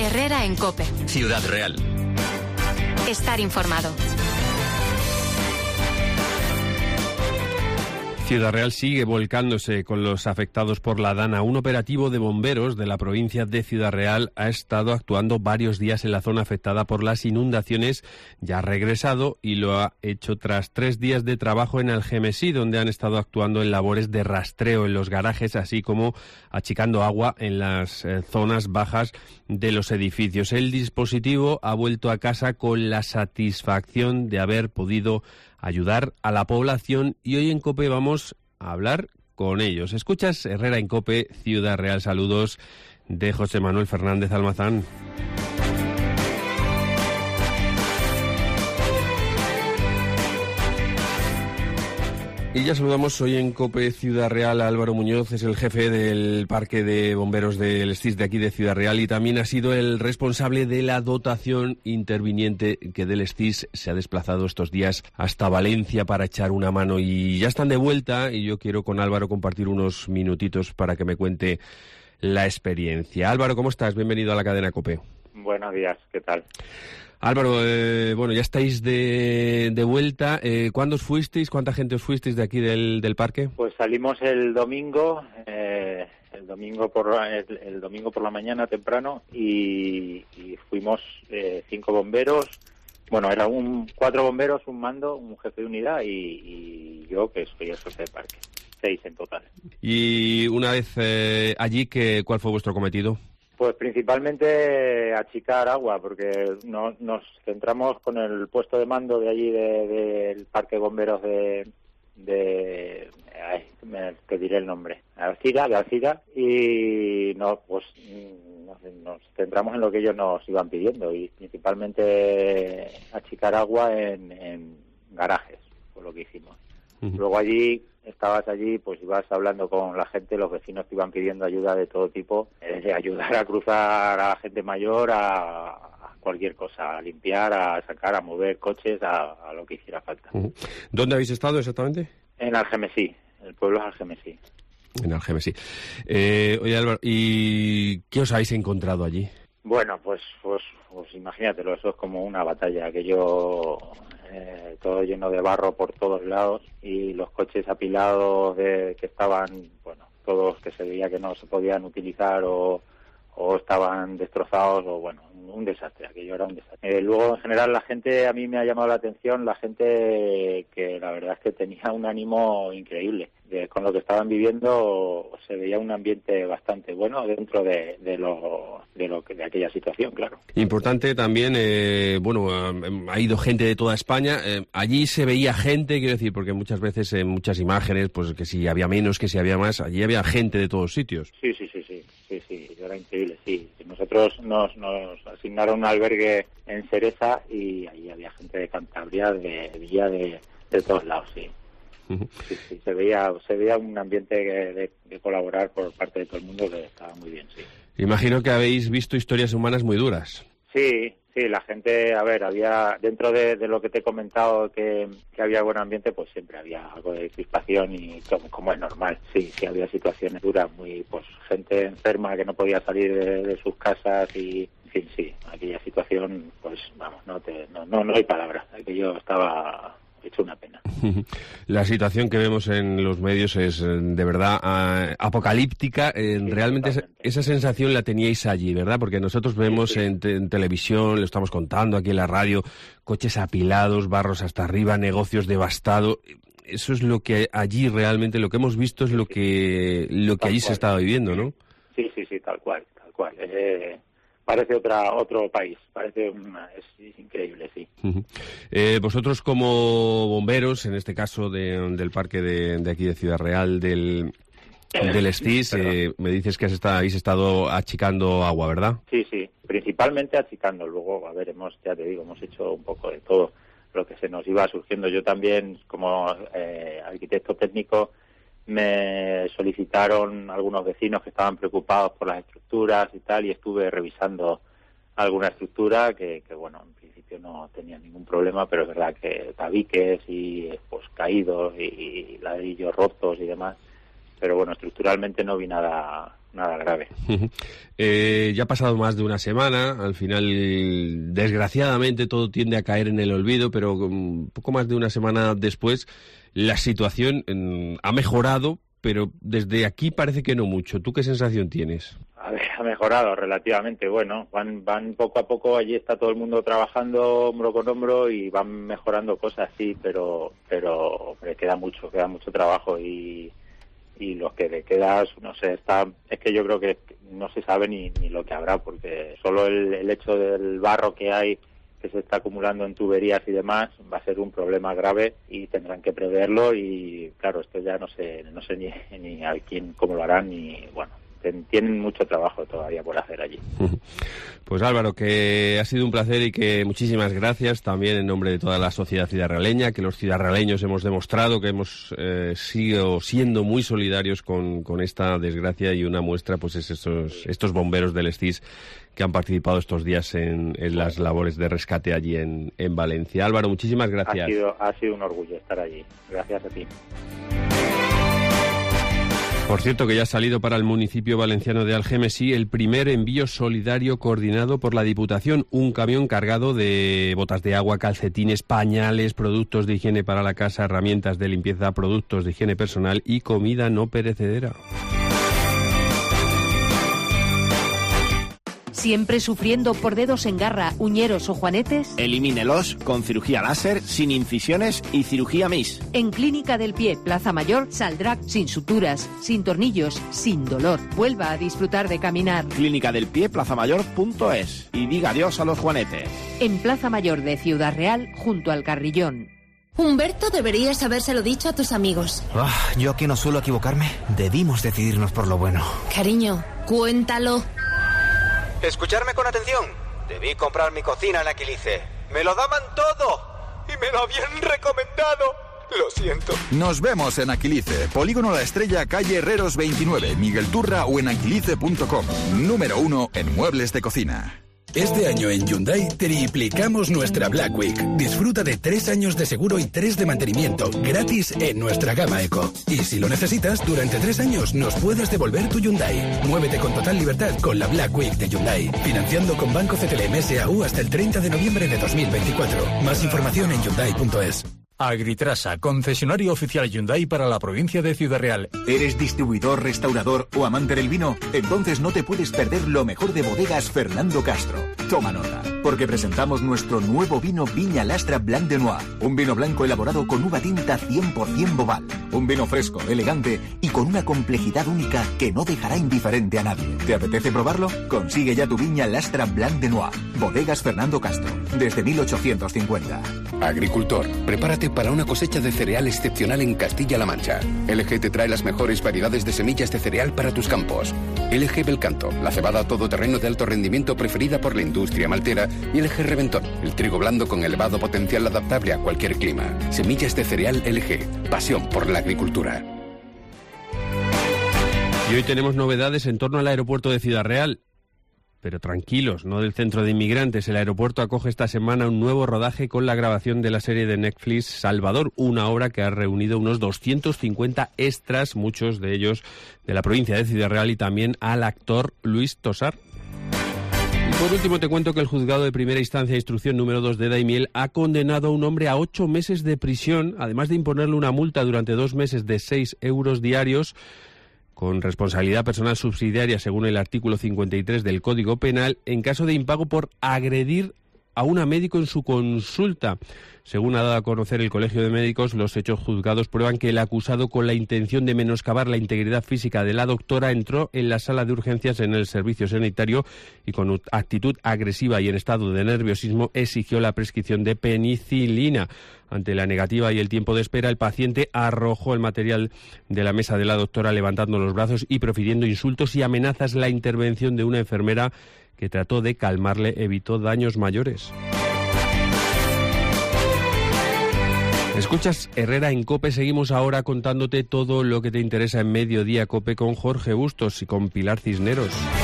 Herrera en COPE. Ciudad Real. Estar informado. Ciudad Real sigue volcándose con los afectados por la Dana. Un operativo de bomberos de la provincia de Ciudad Real ha estado actuando varios días en la zona afectada por las inundaciones. Ya ha regresado y lo ha hecho tras 3 días de trabajo en Algemesí, donde han estado actuando en labores de rastreo en los garajes, así como achicando agua en las zonas bajas de los edificios. El dispositivo ha vuelto a casa con la satisfacción de haber podido ayudar a la población y hoy en COPE vamos a hablar con ellos. Escuchas Herrera en COPE, Ciudad Real. Saludos de José Manuel Fernández Almazán. Y ya saludamos hoy en COPE Ciudad Real a Álvaro Muñoz, es el jefe del Parque de Bomberos del STIS de aquí de Ciudad Real y también ha sido el responsable de la dotación interviniente que del STIS se ha desplazado estos días hasta Valencia para echar una mano y ya están de vuelta y yo quiero con Álvaro compartir unos minutitos para que me cuente la experiencia. Álvaro, ¿cómo estás? Bienvenido a la cadena COPE. Buenos días, ¿qué tal? Álvaro, bueno, ya estáis de vuelta. ¿Cuándo os fuisteis? ¿Cuánta gente os fuisteis de aquí del parque? Pues salimos el domingo por la mañana temprano y fuimos 5 bomberos. Bueno, eran 4 bomberos, un mando, un jefe de unidad y yo, que soy el jefe de parque. 6 en total. Y una vez allí, ¿cuál fue vuestro cometido? Pues principalmente achicar agua, porque nos centramos con el puesto de mando de allí del Parque de Bomberos te diré el nombre, de Alcira, y nos centramos en lo que ellos nos iban pidiendo, y principalmente achicar agua en garajes, fue lo que hicimos. Uh-huh. Luego estabas allí, pues ibas hablando con la gente, los vecinos te iban pidiendo ayuda de todo tipo, desde ayudar a cruzar a la gente mayor a cualquier cosa, a limpiar, a sacar, a mover coches, a lo que hiciera falta. Uh-huh. ¿Dónde habéis estado exactamente? En Algemesí, el pueblo es Algemesí. En Algemesí. Oye, Álvaro, ¿y qué os habéis encontrado allí? Bueno, pues imagínatelo, eso es como una batalla, todo lleno de barro por todos lados y los coches apilados que estaban, bueno, todos que se veía que no se podían utilizar o estaban destrozados o bueno, un desastre, aquello era un desastre. Luego en general la gente, a mí me ha llamado la atención la gente que la verdad es que tenía un ánimo increíble. Con lo que estaban viviendo se veía un ambiente bastante bueno dentro de aquella situación, claro. Importante también, ha ido gente de toda España. Allí se veía gente, quiero decir, porque muchas veces en muchas imágenes, pues que si había menos, que si había más, allí había gente de todos sitios. Sí, era increíble, sí. Nosotros nos asignaron un albergue en Cereza y allí había gente de Cantabria, de Villa, de todos lados, sí. Uh-huh. Sí, se veía un ambiente de colaborar por parte de todo el mundo que estaba muy bien, sí. Imagino que habéis visto historias humanas muy duras. Sí, la gente, había dentro de lo que te he comentado que había buen ambiente, pues siempre había algo de crispación y como es normal, sí había situaciones duras, gente enferma que no podía salir de sus casas y en fin, sí, aquella situación, pues vamos, no hay palabras, aquello estaba hecho una pena. La situación que vemos en los medios es de verdad apocalíptica. Realmente esa sensación la teníais allí, ¿verdad? Porque nosotros vemos en televisión, lo estamos contando aquí en la radio, coches apilados, barros hasta arriba, negocios devastados. Eso es lo que allí realmente, lo que hemos visto es lo que allí se estaba viviendo, ¿no? Sí, tal cual. Parece otro país, es increíble, sí. Uh-huh. Vosotros como bomberos, en este caso del parque de aquí de Ciudad Real, del STIS, me dices que habéis estado achicando agua, ¿verdad? Sí, principalmente achicando. Luego, hemos hecho un poco de todo lo que se nos iba surgiendo. Yo también, como arquitecto técnico, me solicitaron algunos vecinos que estaban preocupados por las estructuras y tal, y estuve revisando alguna estructura que bueno, en principio no tenía ningún problema, pero es verdad que tabiques y caídos y ladrillos rotos y demás, pero bueno, estructuralmente no vi nada nada grave. Ya ha pasado más de una semana, al final desgraciadamente todo tiende a caer en el olvido, pero un poco más de una semana después la situación ha mejorado, pero desde aquí parece que no mucho. ¿Tú qué sensación tienes? Ha mejorado relativamente, bueno, van poco a poco, allí está todo el mundo trabajando hombro con hombro y van mejorando cosas, sí, pero hombre, queda mucho trabajo y lo que le queda, no sé, es que yo creo que no se sabe ni lo que habrá, porque solo el hecho del barro que hay, que se está acumulando en tuberías y demás, va a ser un problema grave y tendrán que preverlo y claro, esto ya no sé ni a quién, cómo lo harán, ni bueno, tienen mucho trabajo todavía por hacer allí. Pues Álvaro, que ha sido un placer y que muchísimas gracias también en nombre de toda la sociedad ciudadrealeña, que los ciudadrealeños hemos demostrado que hemos sido siendo muy solidarios con esta desgracia, y una muestra pues es estos bomberos del SCIS que han participado estos días en las labores de rescate allí en Valencia. Álvaro, muchísimas gracias. Ha sido un orgullo estar allí. Gracias a ti. Por cierto, que ya ha salido para el municipio valenciano de Algemesí el primer envío solidario coordinado por la Diputación. Un camión cargado de botas de agua, calcetines, pañales, productos de higiene para la casa, herramientas de limpieza, productos de higiene personal y comida no perecedera. ¿Siempre sufriendo por dedos en garra, uñeros o juanetes? Elimínelos con cirugía láser, sin incisiones y cirugía MIS. En Clínica del Pie, Plaza Mayor, saldrá sin suturas, sin tornillos, sin dolor. Vuelva a disfrutar de caminar. Clínica del Pie, plazamayor.es. Y diga adiós a los juanetes. En Plaza Mayor de Ciudad Real, junto al Carrillón. Humberto, deberías habérselo dicho a tus amigos. Yo que no suelo equivocarme, debimos decidirnos por lo bueno. Cariño, cuéntalo. Escucharme con atención. Debí comprar mi cocina en Aquilice. Me lo daban todo y me lo habían recomendado. Lo siento. Nos vemos en Aquilice, Polígono La Estrella, calle Herreros 29, Miguel Turra o en aquilice.com. Número 1 en muebles de cocina. Este año en Hyundai triplicamos nuestra Black Week. Disfruta de 3 años de seguro y 3 de mantenimiento gratis en nuestra gama Eco. Y si lo necesitas, durante 3 años nos puedes devolver tu Hyundai. Muévete con total libertad con la Black Week de Hyundai. Financiando con Banco CTLM S.A.U. hasta el 30 de noviembre de 2024. Más información en Hyundai.es. Agritrasa, concesionario oficial Hyundai para la provincia de Ciudad Real. ¿Eres distribuidor, restaurador o amante del vino? Entonces no te puedes perder lo mejor de Bodegas Fernando Castro. Toma nota, porque presentamos nuestro nuevo vino Viña Lastra Blanc de Noir. Un vino blanco elaborado con uva tinta 100% Boval. Un vino fresco, elegante y con una complejidad única que no dejará indiferente a nadie. ¿Te apetece probarlo? Consigue ya tu Viña Lastra Blanc de Noir. Bodegas Fernando Castro, desde 1850. Agricultor, prepárate para una cosecha de cereal excepcional en Castilla-La Mancha. LG te trae las mejores variedades de semillas de cereal para tus campos. LG Belcanto, la cebada todoterreno de alto rendimiento preferida por la industria maltera, y LG Reventón, el trigo blando con elevado potencial adaptable a cualquier clima. Semillas de cereal LG, pasión por la agricultura. Y hoy tenemos novedades en torno al aeropuerto de Ciudad Real. Pero tranquilos, no del centro de inmigrantes. El aeropuerto acoge esta semana un nuevo rodaje con la grabación de la serie de Netflix Salvador, una obra que ha reunido unos 250 extras, muchos de ellos de la provincia de Ciudad Real, y también al actor Luis Tosar. Y por último te cuento que el juzgado de primera instancia de instrucción número 2 de Daimiel ha condenado a un hombre a 8 meses de prisión, además de imponerle una multa durante 2 meses de 6 euros diarios, con responsabilidad personal subsidiaria según el artículo 53 del Código Penal, en caso de impago por agredir a una médico en su consulta. Según ha dado a conocer el Colegio de Médicos, los hechos juzgados prueban que el acusado, con la intención de menoscabar la integridad física de la doctora, entró en la sala de urgencias en el servicio sanitario y con actitud agresiva y en estado de nerviosismo exigió la prescripción de penicilina. Ante la negativa y el tiempo de espera, el paciente arrojó el material de la mesa de la doctora levantando los brazos y profiriendo insultos y amenazas. La intervención de una enfermera que trató de calmarle evitó daños mayores. Escuchas Herrera en COPE. Seguimos ahora contándote todo lo que te interesa en Mediodía COPE con Jorge Bustos y con Pilar Cisneros.